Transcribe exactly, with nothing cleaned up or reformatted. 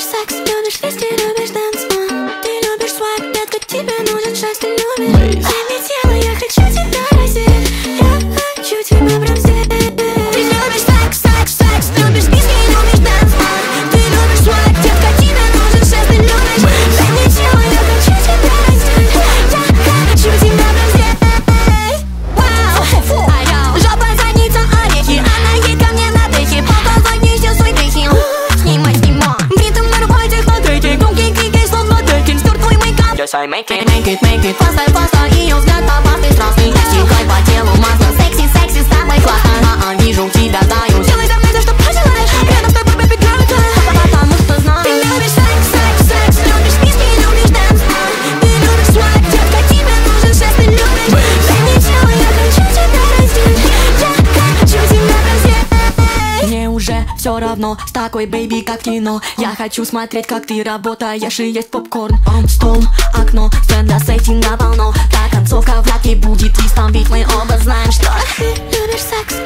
любишь секс, любишь виски, любишь танцпол. Ты любишь свайп, детка, тебе нужен шесть, ты любишь. Дай тело, я хочу тебя раздеть. Я хочу тебя прям здесь. Ты любишь секс, секс, секс, любишь виски, любишь танцпол. Ты любишь свайп, детка, тебе нужен шесть, ты любишь. Дай мне тело, я хочу тебя раздеть. Я хочу тебя прям здесь. Вау, жопа, задница, орехи. Она едет ко мне на дыхе. Показывай мне все свои грехи. Снимай, снимай. Ритм на рукой, технотреки. Громкий крики, словно Декин. Стер твой мейкап. Yes, I make it, make it, make it. Фаста, фаста, ее взгляд опасный, страстный. Стекай по телу масло. Секси, секси, с тобой классно. А-а, вижу тебя, знаю. Делай со мной все, что пожелаешь. Рядом с тобой, baby girl, потому что знаю. Ты любишь секс, секс, секс. Любишь виски, любишь танцпол. Ты любишь свайп, детка, тебе нужен шесть, ты любишь. Дай мне тело, я хочу тебя раздеть. Я хочу тебя раздеть. Мне уже все равно с такой бэйби, как в кино. Я хочу смотреть, как ты работаешь и есть попкорн. Стол, окно, сцена сеттинга полно. Та концовка вряд ли будет твистом, ведь мы оба знаем, что ты любишь секс.